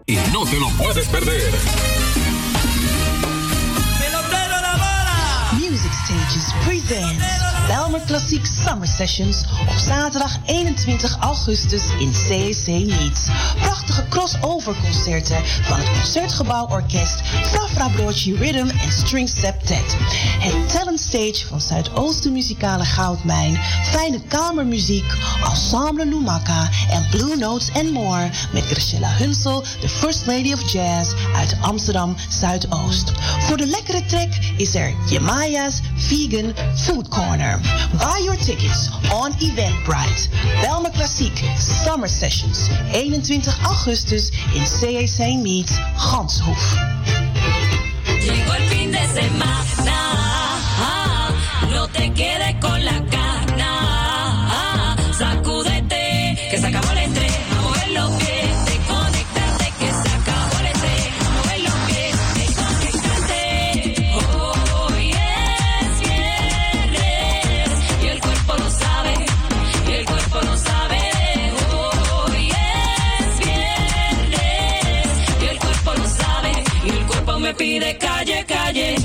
y no te lo puedes perder. Pelotero la bola! Music Stages presents Belmer Klassiek Summer Sessions op zaterdag 21 augustus in CSC Meets. Prachtige crossover concerten van het Concertgebouw Orkest, Frafra Broodje Rhythm en String Septet. Het Talent Stage van Zuidoosten Muzikale Goudmijn, fijne kamermuziek, Ensemble Lumaka en Blue Notes and More met Graciela Hunsel, de First Lady of Jazz uit Amsterdam Zuidoost. Voor de lekkere track is er Jemaya's Vegan Food Corner. Buy your tickets on Eventbrite. Belmer Klassiek Summer Sessions, 21 augustus in CAC Meet, Ganshoef. Llegó el fin de semana, no te quedes con la gana, sacúdete, que se acabó el estrés, a mover los pies, desconectarte, que se acabó el estrés, a mover los pies, desconectarte. Hoy es viernes y el cuerpo lo sabe, y el cuerpo lo sabe. Hoy es viernes y el cuerpo lo sabe, y el cuerpo me pide calle, calle.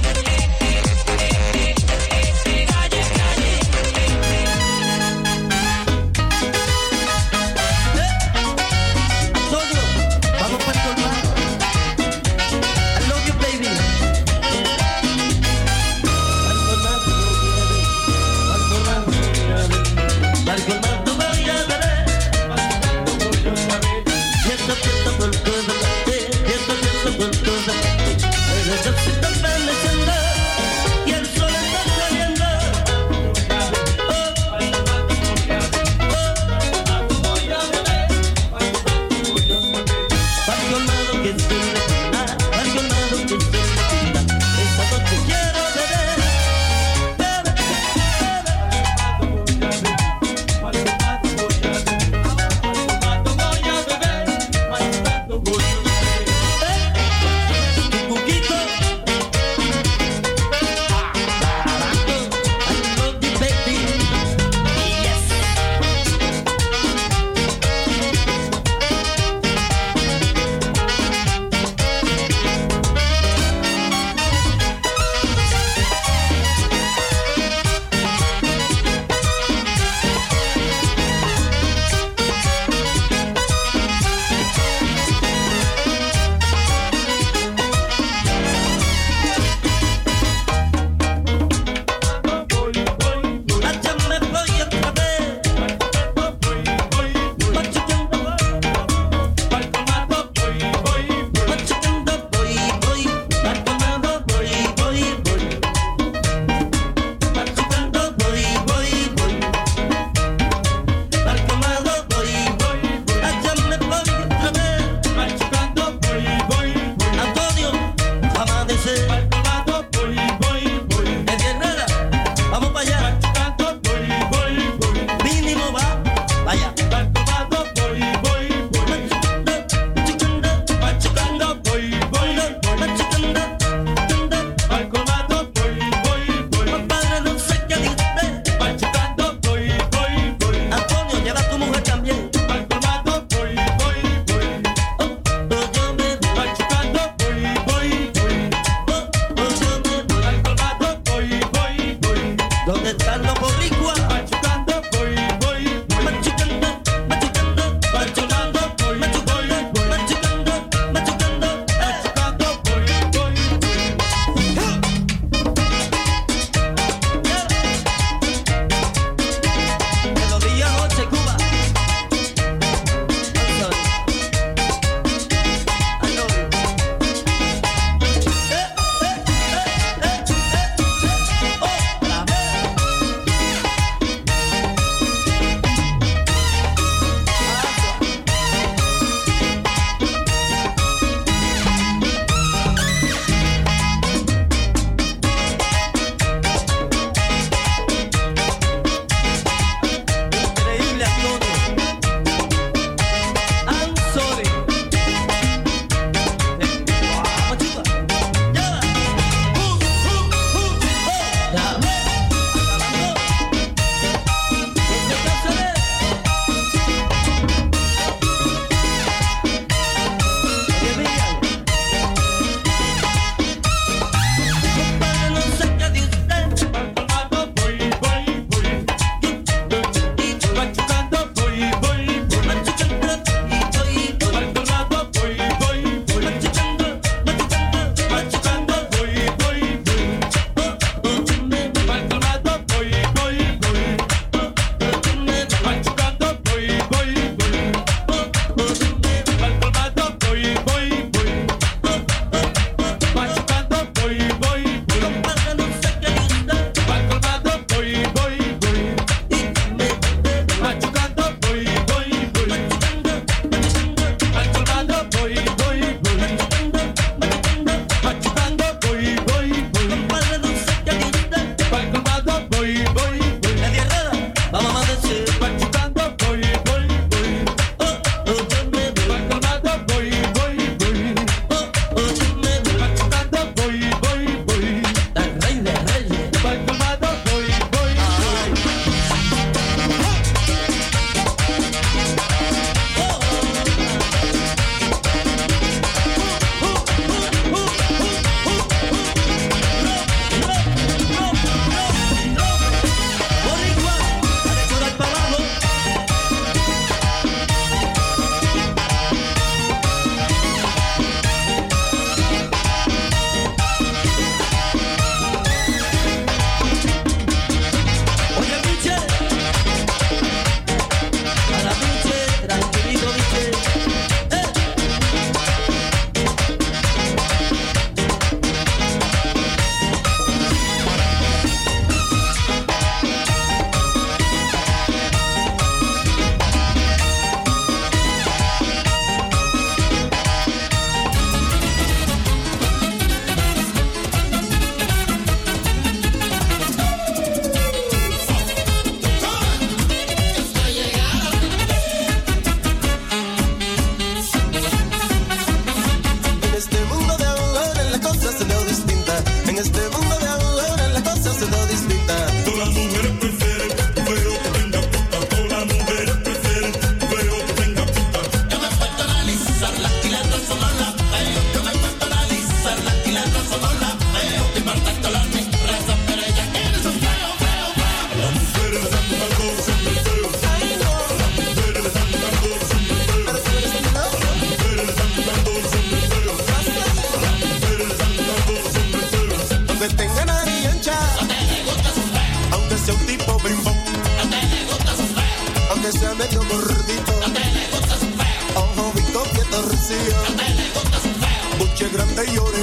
noche grande y llore.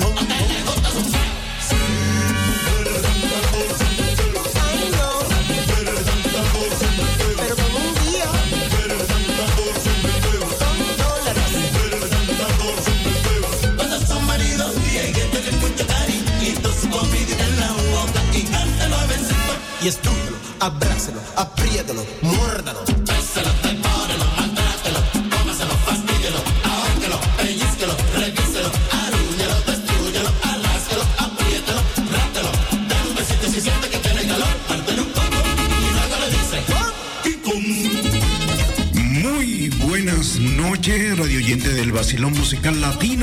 Ay, no. Pero como un día $1. Cuando son maridos y hay que tener mucho cariñito, su comida en la boca y cántalo a veces. Y estúpelo, abrácelo, apriétalo, muérdalo. Béselo, devórelo, maltrátelo, cómaselo, fastídelo, ahórquelo, pellizquelo, revíselo, arúñelo, destrúyelo, alásquelo, apriételo, rátelo, dale un besito si siente que tiene calor, pártelo un poco y luego le dice Muy buenas noches, radio oyente del Vacilón Musical Latino.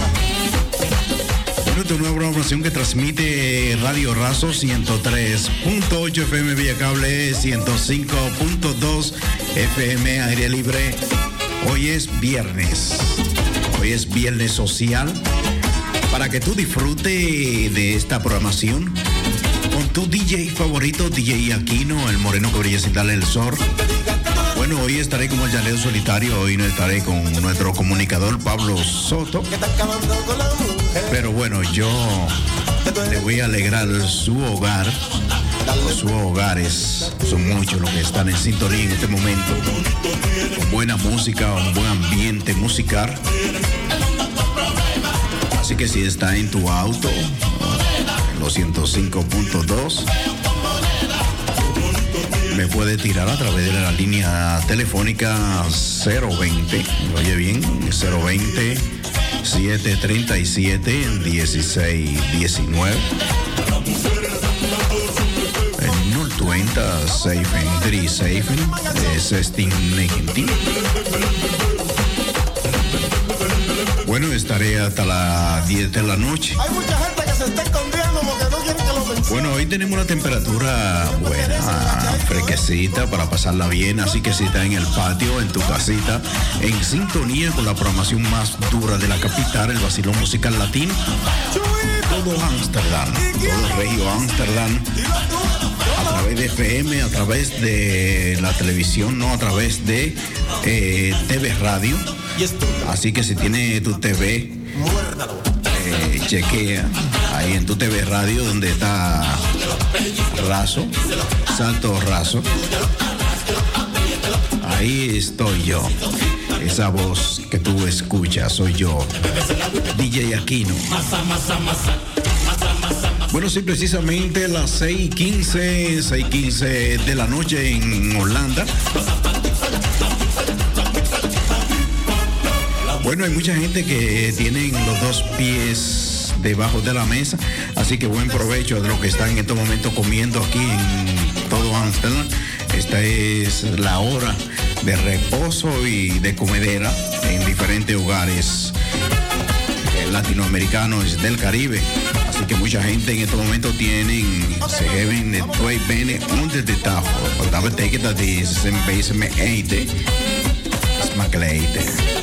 Esta nueva programación que transmite Radio Razo 103.8 FM vía cable, 105.2 FM aire libre. Hoy es viernes social, para que tú disfrutes de esta programación con tu DJ favorito, DJ Aquino, el moreno que brilla sin darle el sol. Bueno, hoy estaré como el llanero solitario, hoy no estaré con nuestro comunicador Pablo Soto. Pero bueno, yo le voy a alegrar su hogar. Sus hogares son muchos los que están en sintonía en este momento. Con buena música, un buen ambiente musical. Así que si está en tu auto, en los 105.2, me puede tirar a través de la línea telefónica 020, oye bien, 020 737 1619. El 020 737 1619. Bueno, estaré hasta las 10 de la noche. Hay mucha gente que se está escondiendo porque no quieren que lo mencione. Bueno, hoy tenemos una temperatura buena, fresquecita para pasarla bien, así que si estás en el patio, en tu casita, en sintonía con la programación más dura de la capital, el Vacilón Musical Latino, todo Ámsterdam, todo Regio Ámsterdam, a través de FM, a través de la televisión, no a través de TV Radio. Así que si tiene tu TV, chequea ahí en tu TV Radio donde está Razo, Salto Razo. Ahí estoy yo. Esa voz que tú escuchas soy yo, DJ Aquino. Bueno, sí, precisamente las 6:15 de la noche en Holanda. Bueno, hay mucha gente que tienen los dos pies debajo de la mesa, así que buen provecho de lo que están en estos momentos comiendo aquí en todo Ámsterdam. Esta es la hora de reposo y de comedera en diferentes hogares latinoamericanos del Caribe. Así que mucha gente en estos momentos se hebben de 2 benen onder de tafel. Wat dat betekent dat ze zijn bezig met eten. Smakelijk eten.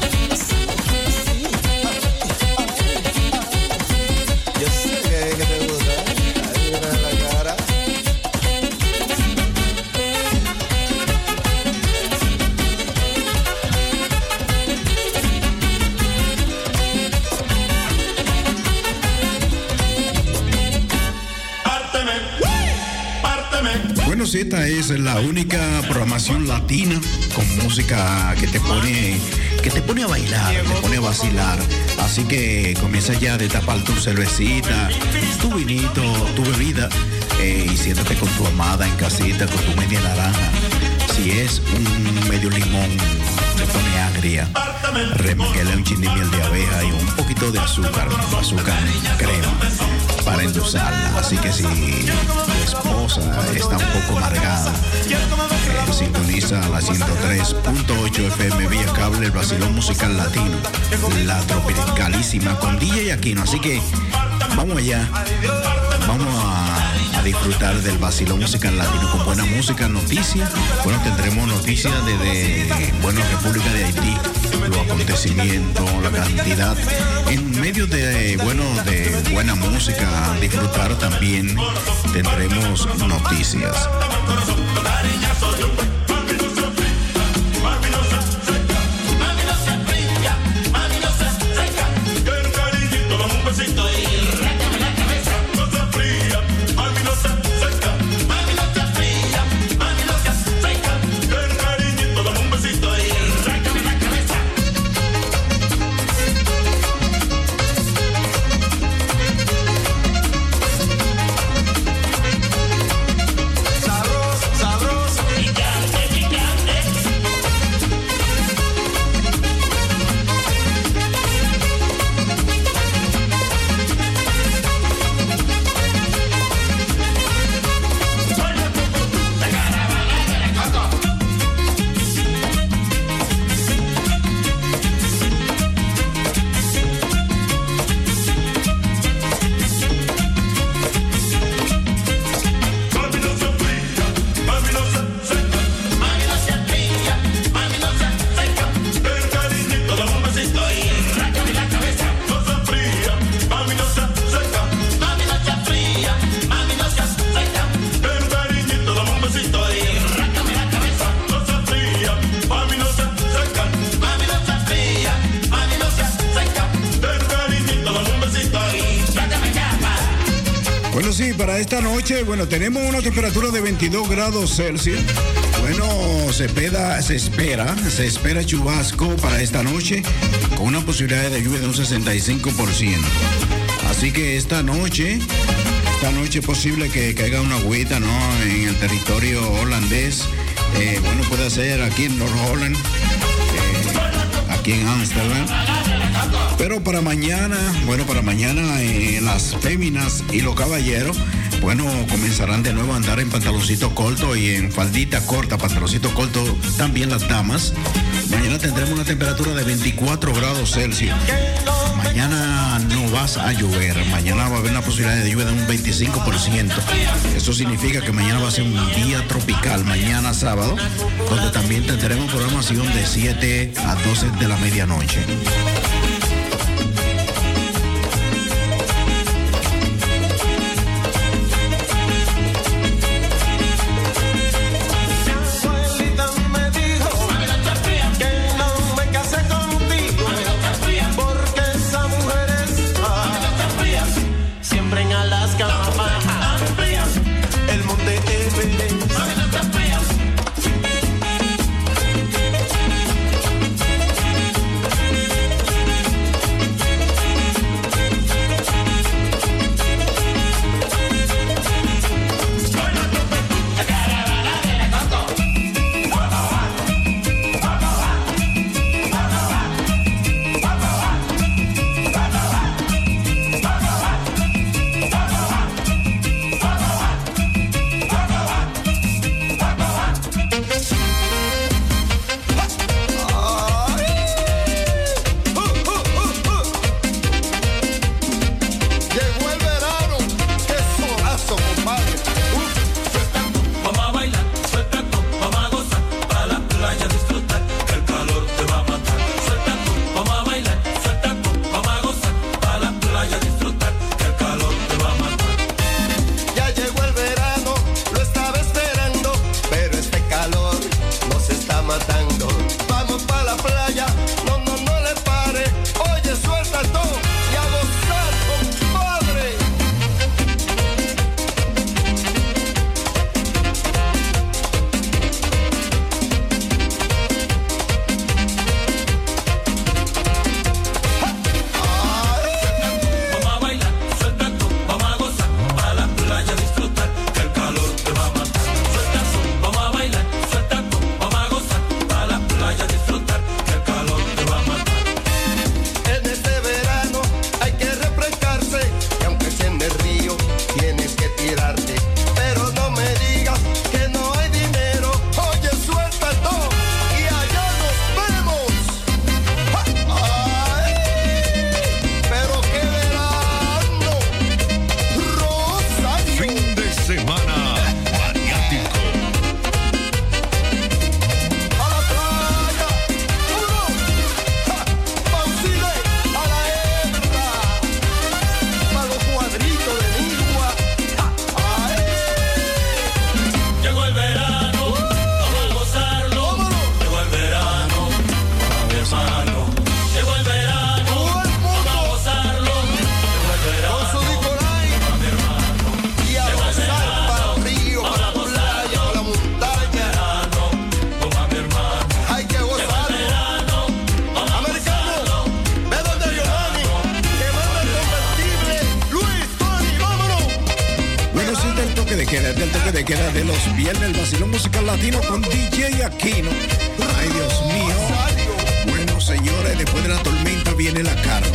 Bueno, sí, esta es la única programación latina con música que te pone a bailar, te pone a vacilar. Así que comienza ya de tapar tu cervecita, tu vinito, tu bebida y siéntate con tu amada en casita, con tu media naranja. Si es un medio limón, te pone agria. Remezcla un chin de miel de abeja y un poquito de azúcar crema para endulzarla. Así que si tu esposa está un poco amargada, sintoniza la 103.8 FM vía cable, el Vacilón Musical Latino, la tropicalísima con DJ Aquino. Así que vamos allá, vamos a disfrutar del Vacilón Musical Latino con buena música, noticias. Bueno, tendremos noticias desde República de Haití, los acontecimientos, la cantidad, en medio de buena música, disfrutar también tendremos noticias. Bueno, sí, para esta noche, bueno, tenemos una temperatura de 22 grados Celsius. Bueno, se espera chubasco para esta noche con una posibilidad de lluvia de un 65%. Así que esta noche es posible que caiga una agüita, ¿no? En el territorio holandés. Bueno, puede ser aquí en North Holland, aquí en Ámsterdam. Pero para mañana, las féminas y los caballeros, bueno, comenzarán de nuevo a andar en pantaloncito corto y en faldita corta, pantaloncito corto, también las damas. Mañana tendremos una temperatura de 24 grados Celsius. Mañana no vas a llover, mañana va a haber una posibilidad de lluvia de un 25%. Eso significa que mañana va a ser un día tropical, mañana sábado, donde también tendremos programación de 7 a 12 de la medianoche. de queda de los viernes, el vacilón musical latino con DJ Aquino. Ay, Dios mío. Bueno, señores, después de la tormenta viene la calma.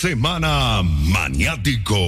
semana maniático.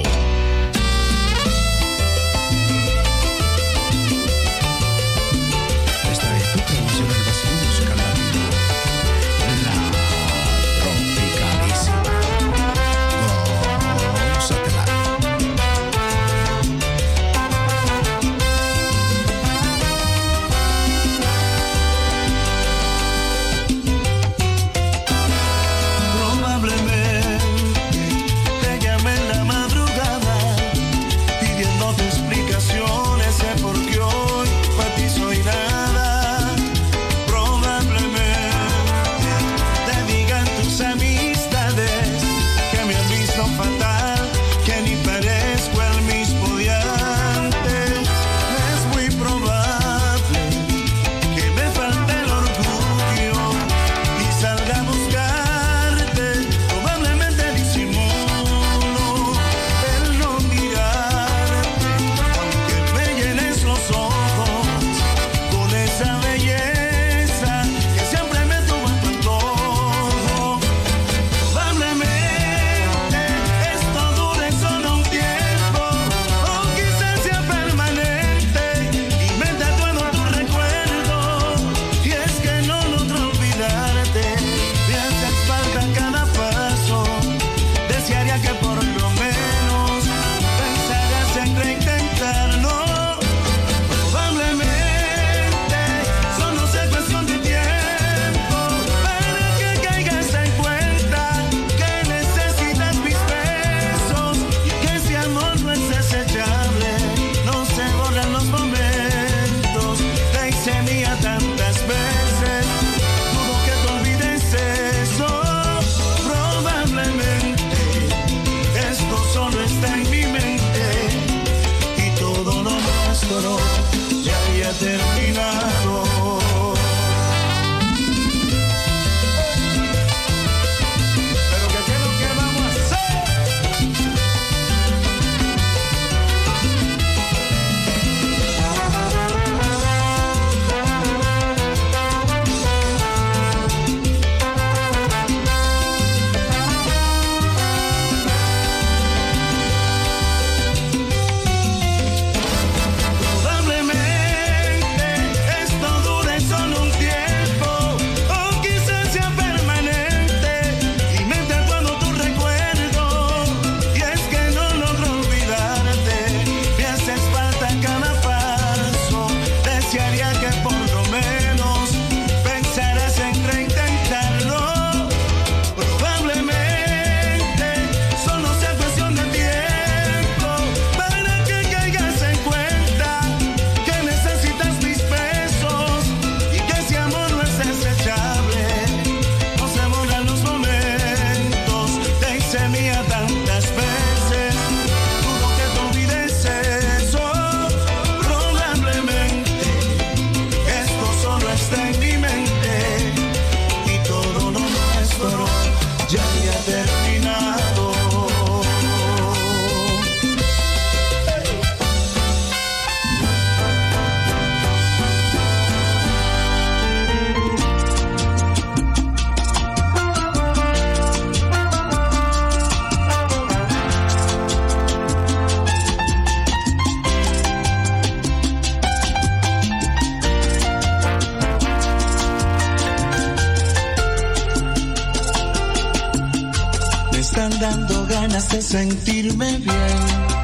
De sentirme bien,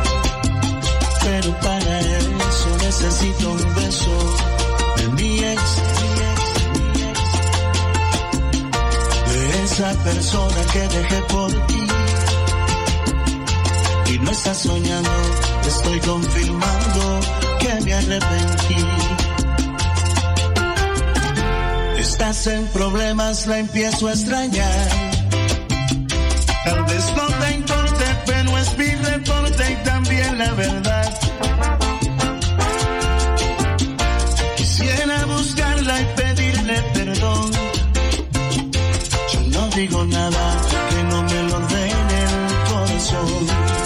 pero para eso necesito un beso de mi ex, de esa persona que dejé por ti. Y no estás soñando, estoy confirmando que me arrepentí. Estás en problemas, la empiezo a extrañar. Tal vez no te importe, pero es mi reporte y también la verdad. Quisiera buscarla y pedirle perdón. Yo no digo nada que no me lo dé en el corazón.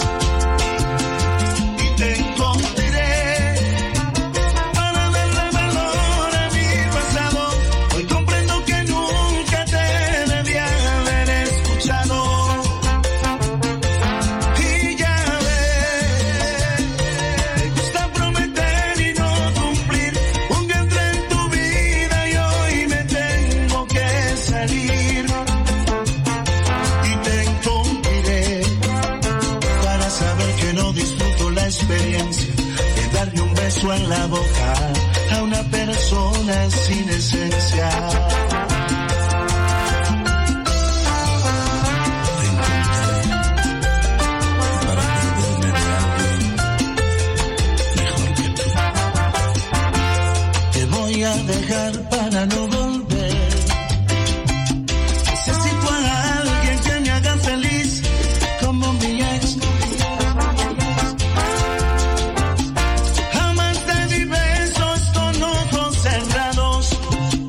Y te encontraré para darle valor a mi pasado. Hoy comprendo que nunca te debía haber escuchado. sin esencia. Te encontré para perderme de alguien mejor que tú. Te voy a dejar para no volver. Necesito a alguien que me haga feliz como mi ex. Amante de besos con ojos cerrados,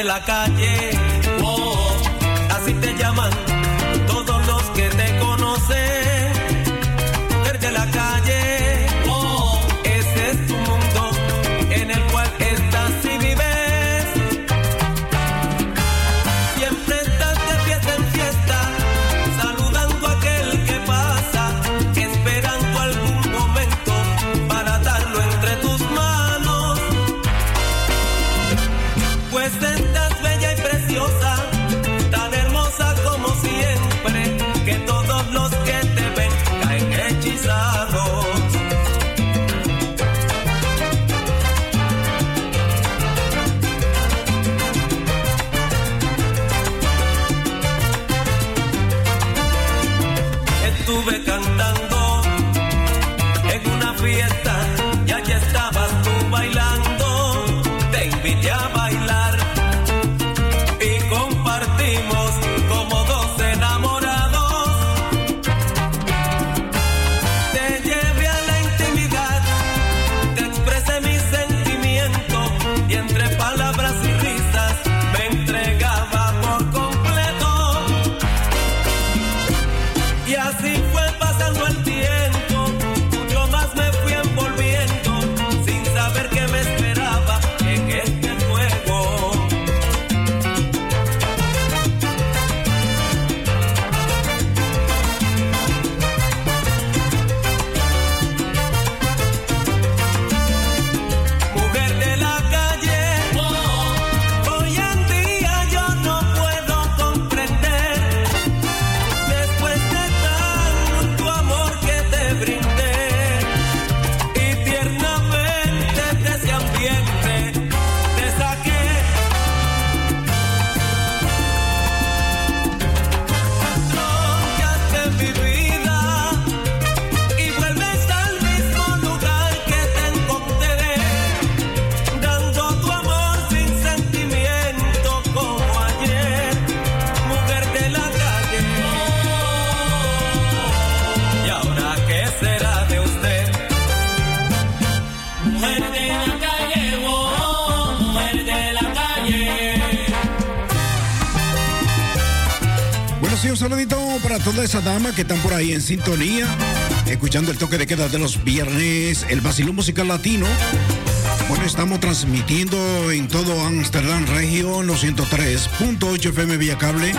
la calle. Oh, así te llaman todos los que te conocen. Mujer de la calle. Oh, ese es tu mundo en el cual estás y vives. Siempre estás de fiesta en fiesta, saludando a aquel que pasa, esperando algún momento para darlo entre tus manos. Pues estás bella y preciosa, tan hermosa como siempre, que todos los que te ven caen hechizados. Estuve cantando en una fiesta y allí estabas tú bailando. Te invité a bailar y compartimos como dos enamorados. Te llevé a la intimidad, te expresé mis sentimientos y entre palabras y risas me entregaba por completo. Y así fue pasando el tiempo, mucho más me fui envolviendo, sin saber qué me esperaba en este juego. Mujer de la calle, hoy en día yo no puedo comprender, después de tanto amor que te brindé, y tiernamente de ese ambiente te saqué. Troncaste mi vida y vuelves al mismo lugar que te encontré, dando tu amor sin sentimiento como ayer. Mujer de la calle, ¿y ahora qué será de usted? Mujer de la calle, oh, mujer de la calle. Bueno, sí, un saludito para todas esas damas que están por ahí en sintonía, escuchando el toque de queda de los viernes, el vacilón musical latino. Bueno, estamos transmitiendo en todo Amsterdam región, los 103.8 FM vía cable,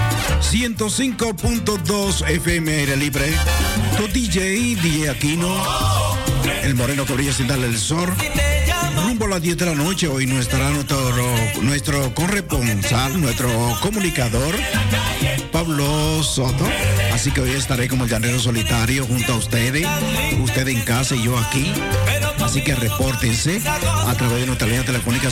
105.2 FM aire libre. Tu DJ Aquino, el moreno que brilla sin darle el sol. Rumbo a las 10 de la noche, hoy no estará nuestro corresponsal, nuestro comunicador, Pablo Soto. Así que hoy estaré como el llanero solitario junto a ustedes en casa y yo aquí. Así que repórtense a través de nuestra línea telefónica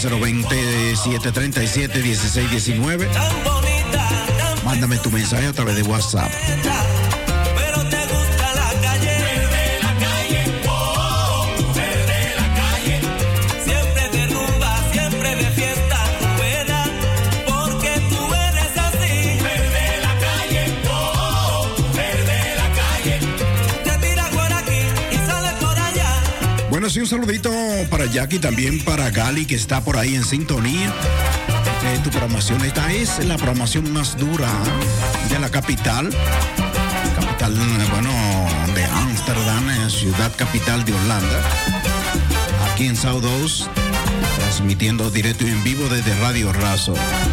020-737-1619. Mándame tu mensaje a través de WhatsApp. Pero te gusta la calle. Mujer de la calle, oh, mujer de la calle. Siempre de rumba, siempre de fiesta, rumbera, porque tú eres así. Mujer de la calle, oh, mujer de la calle. Te tiras por aquí y sales por allá. Bueno, sí, un saludito para Jackie, también para Gali, que está por ahí en sintonía. Tu programación, esta es la programación más dura de la capital, bueno, de Ámsterdam, ciudad capital de Holanda, aquí en Zuidoost, transmitiendo directo y en vivo desde Radio Razo.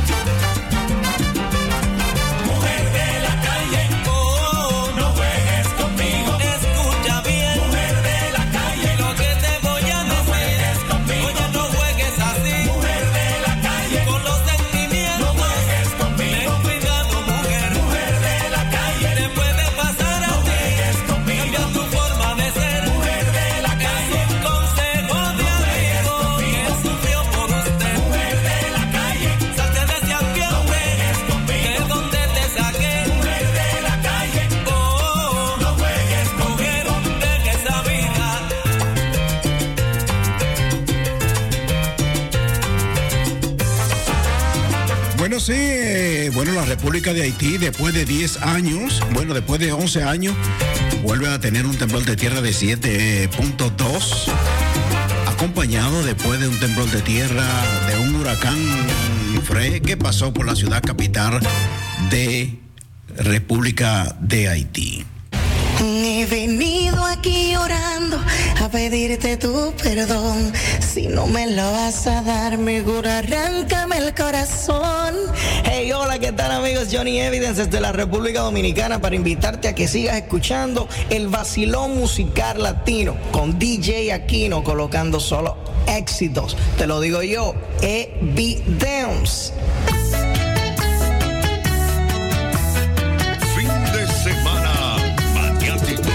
Mujer de la calle, oh, no juegues conmigo. Escucha bien, mujer de la calle, lo que te voy a decir. No juegues conmigo. Oye, no juegues así. Mujer de la calle, con los sentimientos. No juegues conmigo. Ten cuidado, mujer. Mujer de la calle, te puede pasar a ti. No juegues conmigo. Cambia tu forma de ser. Mujer de la calle, es un consejo de amigo que sufrió por usted. Mujer de la calle, salte de ese ambiente. Que es donde te saqué. Mujer de la calle, oh, no juegues conmigo. Deja esa vida. Bueno, sí, bueno, la República de Haití, después de 10 años, bueno, después de 11 años, vuelve a tener un temblor de tierra de 7.2. acompañado después de un temblor de tierra, de un huracán Fred que pasó por la ciudad capital de República de Haití. He venido aquí llorando a pedirte tu perdón. Si no me lo vas a dar, mejor arráncame el corazón. Hey, hola, ¿qué tal, amigos? Johnny Evidence desde la República Dominicana para invitarte a que sigas escuchando el vacilón musical latino con DJ Aquino, colocando solo éxitos. Te lo digo yo, Evidence. Fin de semana maniático.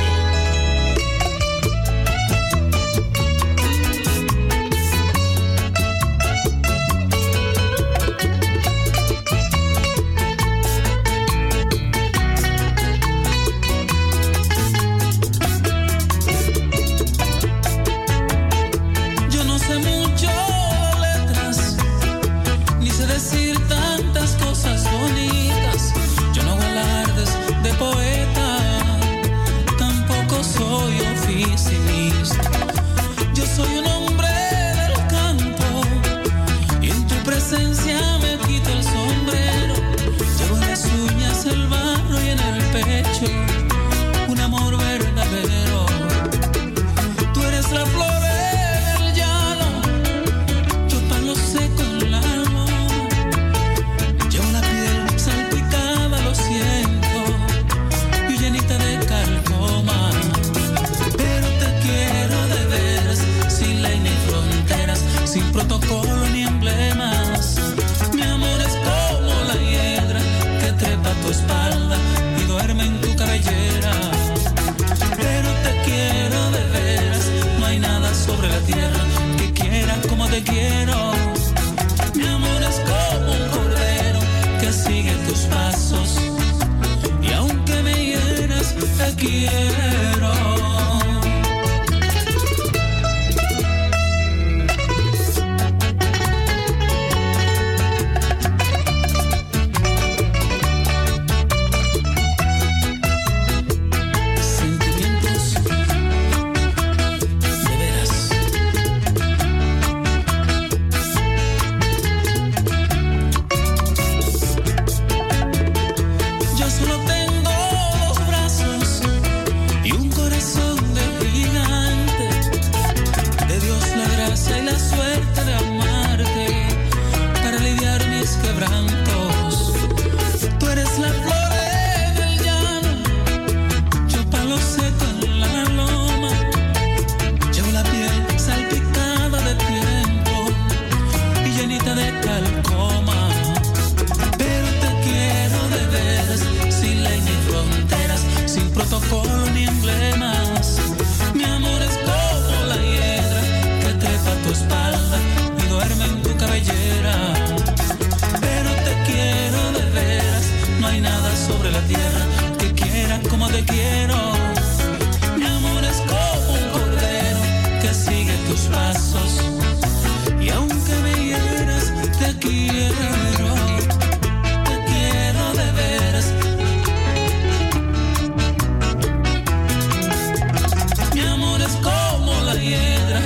Yo no sé mucho de letras, ni sé decir tantas cosas bonitas. Yo no hago alardes de poeta, tampoco soy oficinista. Yo soy un hombre del campo y en tu presencia me quito el sombrero. Llevo en las uñas el barro y en el pecho un amor verdadero. Tú eres la flor del llano, yo palo seco en la loma. Llevo la piel salpicada, lo siento, y llenita de carcoma. Pero te quiero de veras, sin ley ni fronteras, sin protocolo ni emblemas. Mi amor es como la hiedra que trepa a tu espalda y duerme en tu cabellera. Pero te quiero de veras, no hay nada sobre la tierra que quiera como te quiero. Mi amor es como un cordero que sigue tus pasos y aunque me hieras, te quiero. Sentimientos de veras. Yo solo tengo dos brazos y un corazón de gigante. De Dios la gracia y la suerte de amarte para aliviar mis quebrantos. Tú eres la flor del llano, yo palo seco en la loma. Llevo la piel salpicada de tiempo y llenita de calcoma. Pero te quiero de veras, sin ley ni fronteras, sin protocolo ni emblemas. Mi amor es como la hiedra que trepa a tu espalda y duerme en tu cabellera. Pero te quiero de veras, no hay nada sobre la tierra que quiera como te quiero. Mi amor es como un cordero que sigue tus pasos y aunque me hieras, te quiero. Te quiero de veras. Mi amor es como la hiedra.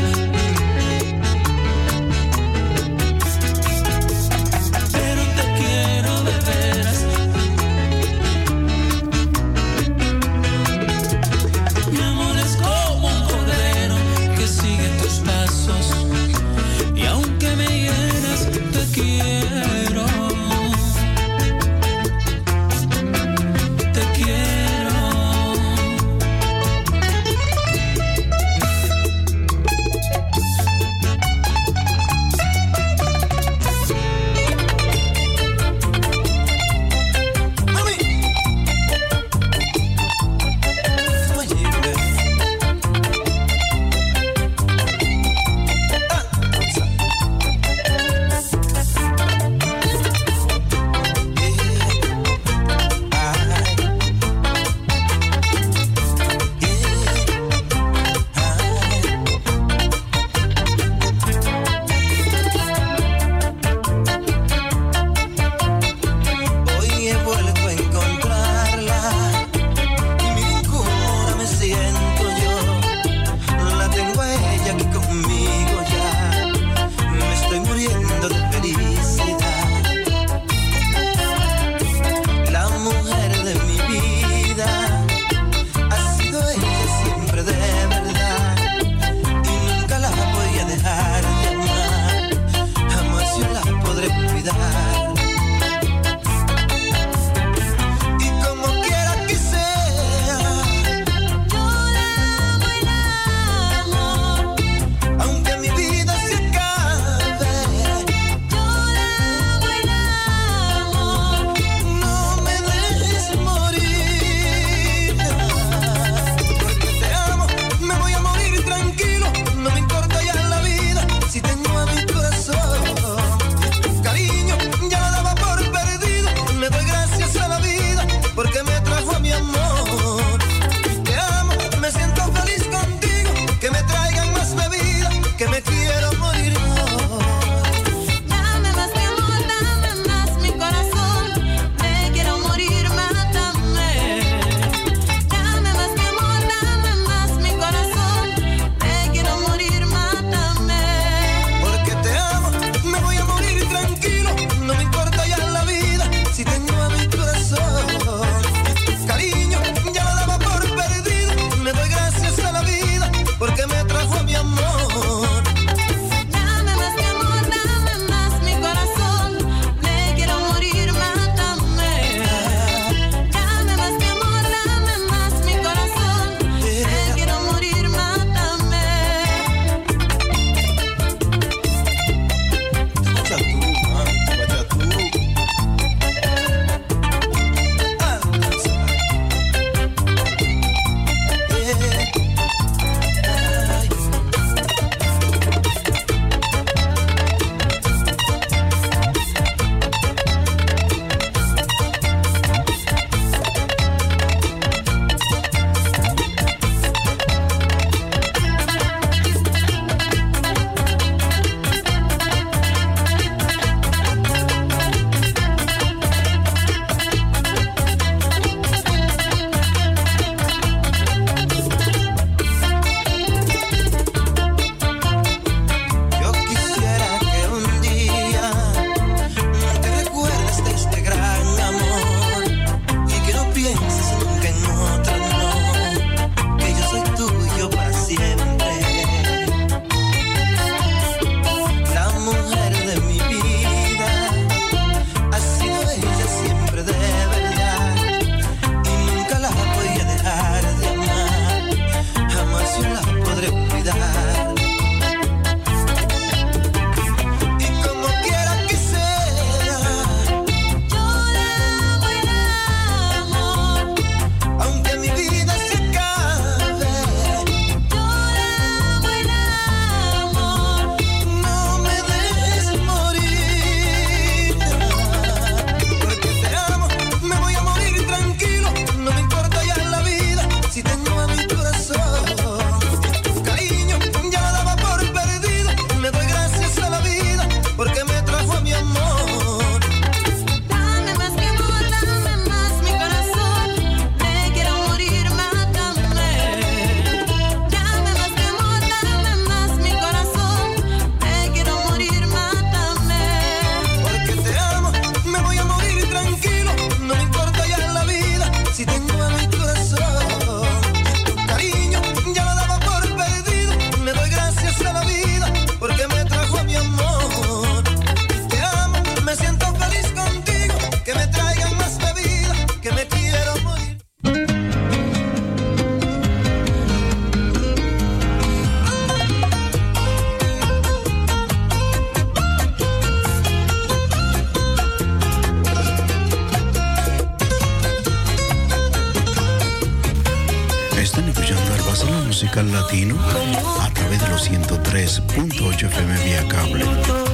Pero te quiero de veras. Mi amor es como un cordero que sigue tus pasos Latino a través de los 103.8 FM vía cable.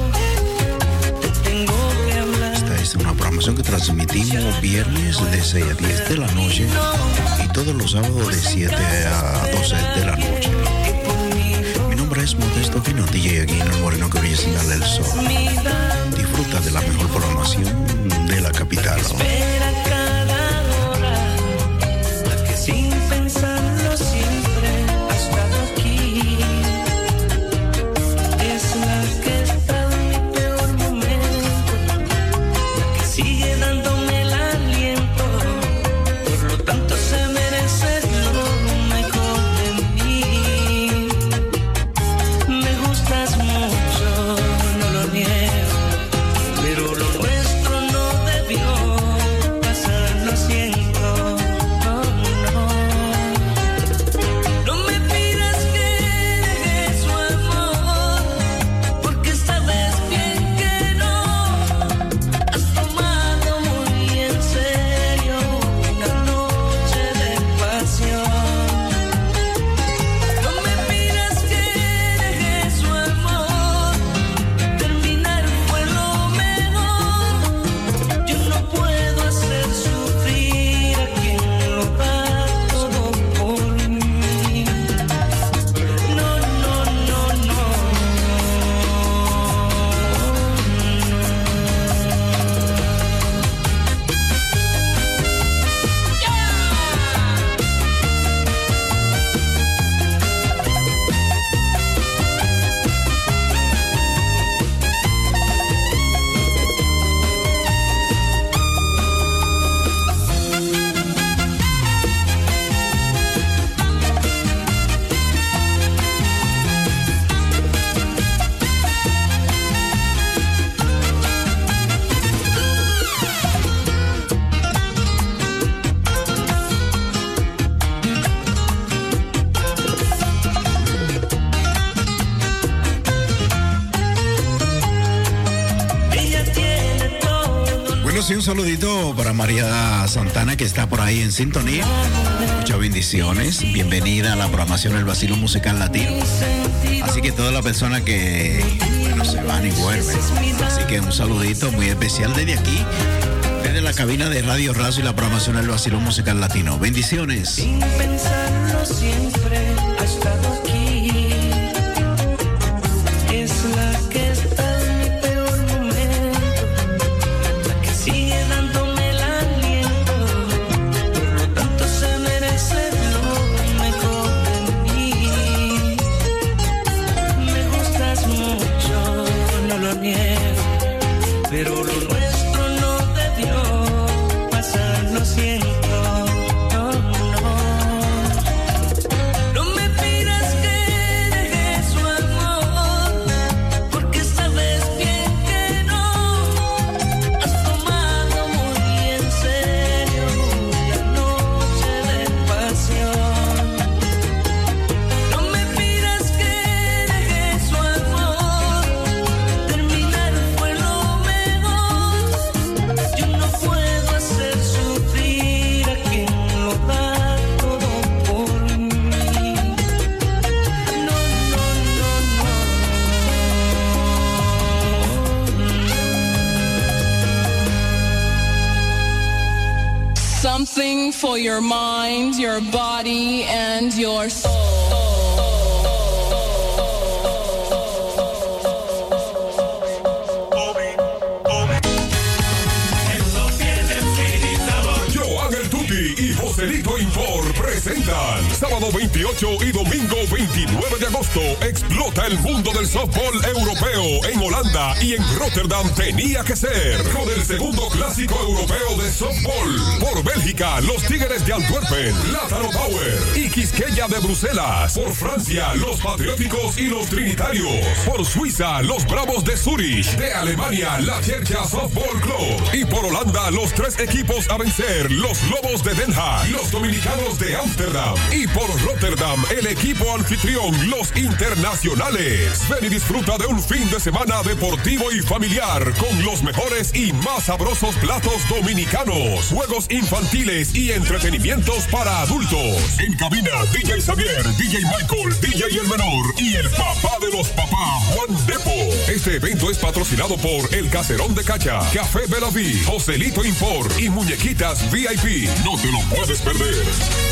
Esta es una programación que transmitimos viernes de 6 a 10 de la noche y todos los sábados de 7 a 12 de la noche. Mi nombre es Modesto Fino, DJ Aquino, el moreno que brilla sin darle el sol. Disfruta de la mejor programación de la capital. Sin pensarlo siempre ha estado aquí. Es la que está en mi peor momento, la que sigue dándome el aliento. Por lo tanto se merece lo mejor de mí. Me gustas mucho, no lo niego, pero lo nuestro no debió pasar, lo siento. Un saludito para María Santana, que está por ahí en sintonía. Muchas bendiciones. Bienvenida a la programación del Vacilón Musical Latino. Así que todas las personas que se van y vuelven. Así que un saludito muy especial desde aquí, desde la cabina de Radio Razo y la programación del Vacilón Musical Latino. Bendiciones. Sin pensarlo siempre ha estado aquí. Es la que está en mi peor momento, la que sigue dándome el aliento. Por lo tanto se merece lo mejor de mí. Me gustas mucho, no lo niego, pero lo nuestro no debió pasar, lo siento. Something for your mind, your body, and your soul. Joan el Tuti y Joselito Import presentan sábado 28 y domingo 29 de agosto. Explota el mundo del softball europeo en Holanda y en Rotterdam tenía que ser. Con el segundo clásico europeo de softball. Por Bélgica, los Tigres de Antwerpen, Plátano Power y Quisqueya de Bruselas. Por Francia, los Patrióticos y los Trinitarios. Por Suiza, los Bravos de Zurich. De Alemania, la Chercha Softball Club. Y por Holanda, los tres equipos a vencer, los Lobos de Den Haag, los Dominicanos de Ámsterdam. Y por Rotterdam, el equipo anfitrión, los torneos internacionales. Ven y disfruta de un fin de semana deportivo y familiar con los mejores y más sabrosos platos dominicanos, juegos infantiles y entretenimientos para adultos. En cabina, DJ Xavier, DJ Michael, DJ El Menor y el papá de los papás, Juan Depo. Este evento es patrocinado por El Caserón de Cacha, Café Belaví, Joselito Import y Muñequitas VIP. No te lo puedes perder.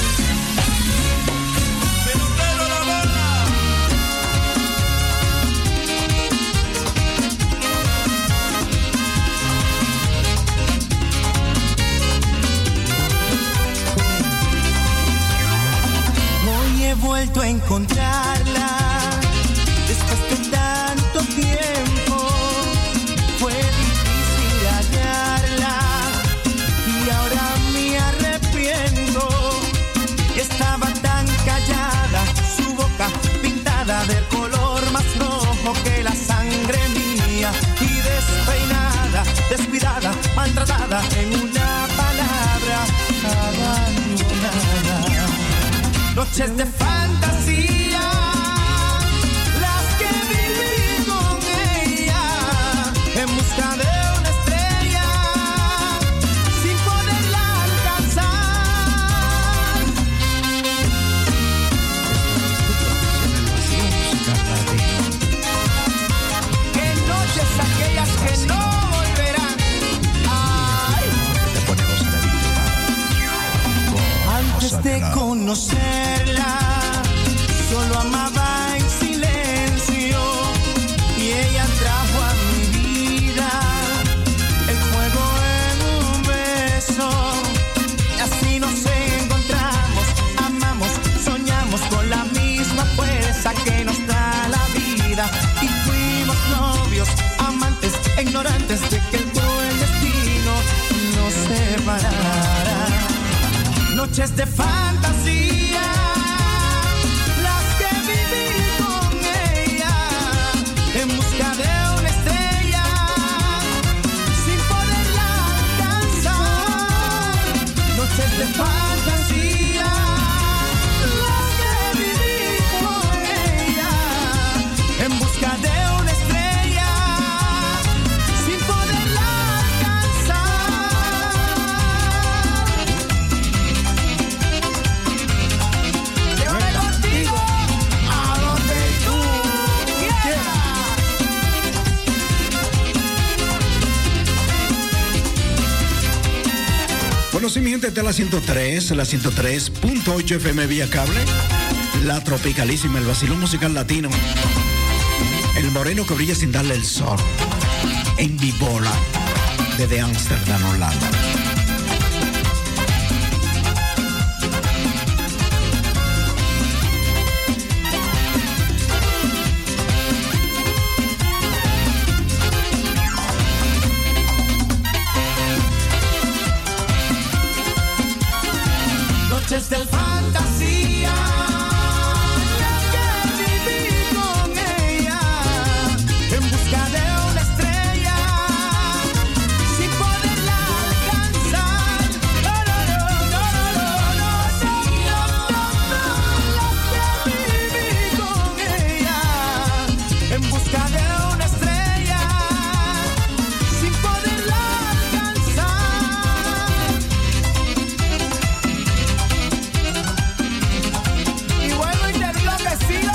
Hoy he vuelto a encontrarla después de tanto tiempo. Fue difícil hallarla y ahora me arrepiento. Estaba tan callada, su boca pintada del color más rojo que la sangre mía, y despeinada, descuidada, maltratada, en una palabra, abandonada. Noches de fantasía, las que viví con ella, en busca de una estrella, sin poderla alcanzar. Qué noches aquellas que no volverán. Ay. Antes de conocerla, solo amaba en silencio, y ella trajo a mi vida el fuego en un beso. Y así nos encontramos, amamos, soñamos con la misma fuerza que nos da la vida, y fuimos novios, amantes, ignorantes de que el cruel destino nos separara. Noches de fantasía, las que viví con ella, en busca de una estrella, sin poderla alcanzar. Noches de fantasía, las que viví con ella, en busca de una estrella, sin poderla alcanzar. Llévame contigo a donde tú quieras. Bueno, sí, mi gente, está la 103.8 FM vía cable, la tropicalísima, el vacilón musical latino, el moreno que brilla sin darle el sol, en Vibola, desde Ámsterdam, Holanda. Noches de fantasía, las que viví con ella, en busca de una estrella, sin poderla alcanzar. No, no, no, no, no, no, las que viví con ella, en busca de una estrella, sin poderla alcanzar. Y vuelvo y te enloquecido.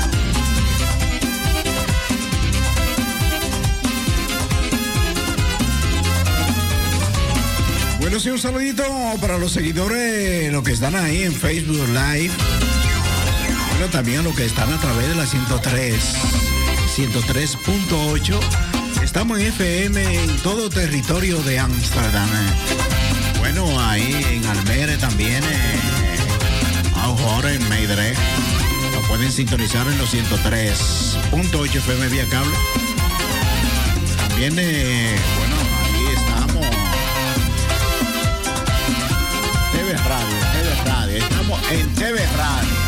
Bueno, sí, un saludito para los seguidores, los que están ahí en Facebook Live. Bueno, también a los que están a través de la 103.8. Estamos en FM en todo territorio de Ámsterdam. Bueno, ahí en Almere también, ahora en Meidrecht. Lo pueden sintonizar en los 103.8 FM vía cable. También, bueno, ahí estamos. TV Radio. Estamos en TV Radio.